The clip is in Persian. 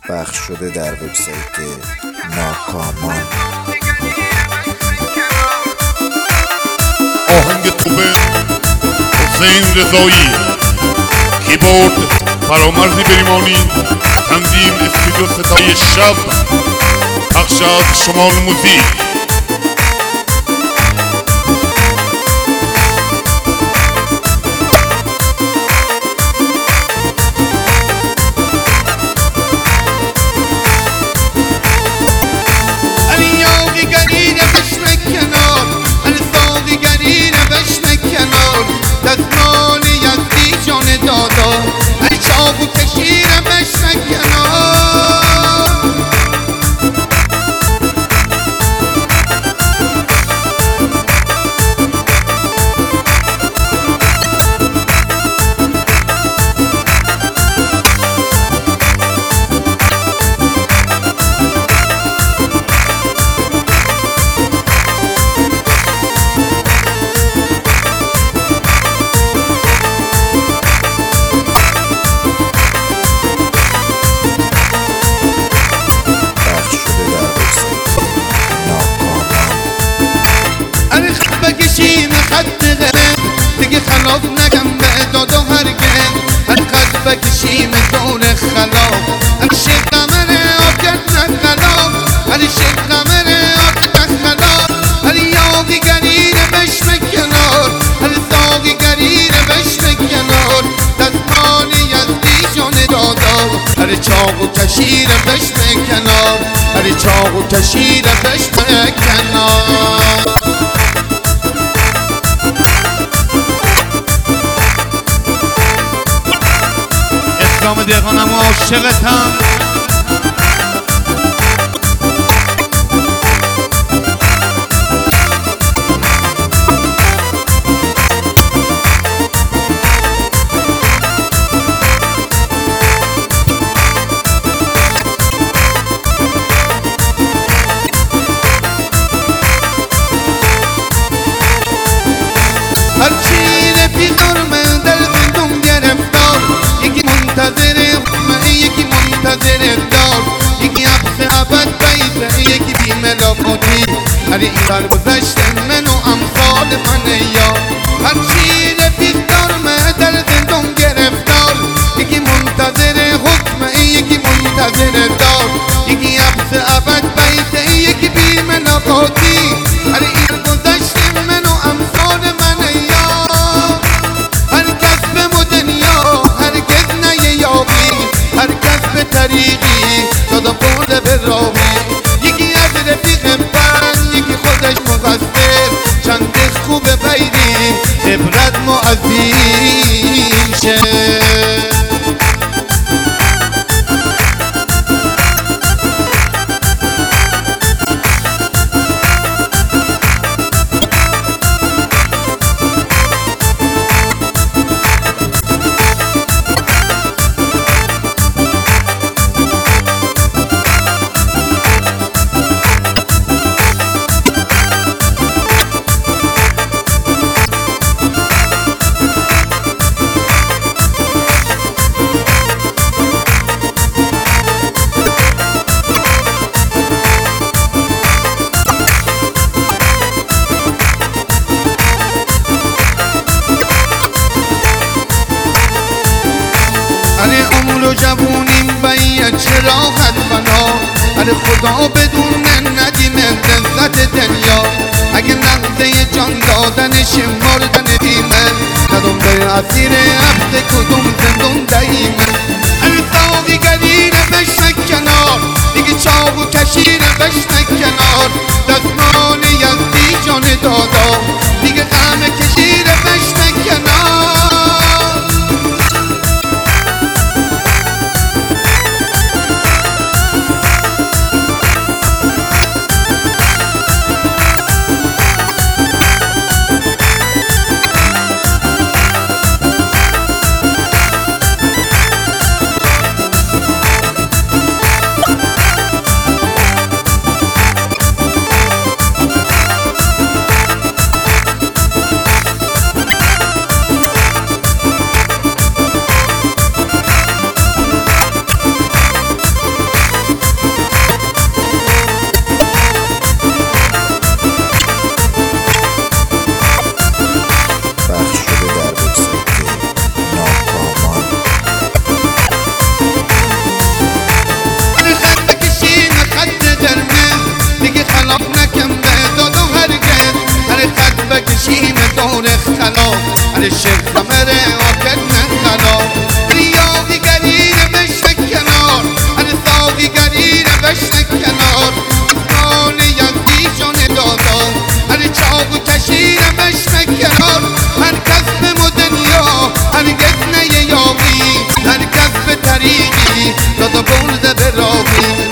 پخش شده در وبسایت ناکامان. آهنگ توبه حسین رضایی، کیبورد فرامرز بریمانی، تنظیم استودیو ستای شب، پخش از شمال موزیک. دیگه خلاف نگم به دادا هرگز، هر قد بکشیم دور خلاف، هر شیخ قمره آکد نخلاف، هر شیخ قمره آکد نخلاف، هر یاقی گرینه بشم کنار، هر ساقی گرینه بشم کنار، دستان یزدی جان دادا، هر چاق و کشیر بشم کنار، هر چاق و کشیر بشم کنار. اسلام دیقانم و عاشقتم، هرچی رفیقار من در زندون گرفتار، یکی منتظر حکمه یکی منتظر دار، یکی حبس ابد بیته یکی بی ملاقاتی، هر این بر گذشت من و امثال من یا. هرچی رفیقار من در زندون گرفتار، یکی منتظر حکمه یکی منتظر دار، یکی حبس ابد بیته یکی بی ملاقاتی، هر این بر گذشت من و امثال من یا. هر کس به دنیا هرگز نیابی، هر کس به طریقی دادا برده به راهی، یکی از رفیق بند یکی خودش مقصر، چند خوبه بیری عبرت معظیم شه. عمر و جوونیم باید چه راحت بنا، هر خدا بدون ندیم لذت دنیا، اگه لحظه جان دادنش مردن دیمه، ندم به اسیر عبد کدوم زندون دیمه. هر ساقی گرینه بشنه کنار، دیگه چاق و کشیره بشنه کنار، دستمان یزدی جان دادا، دیگه غم کشیره بشنه کنار. شیخ زمره آکر نخلا ریاضی گریره بشن کنار هر ساقی گریره بشن کنار نان یزدیشون دادا هر چاقو کشیره بشن کنار هر کس به دنیا هرگز نیابی هر کس به طریقی دادا برده به راهی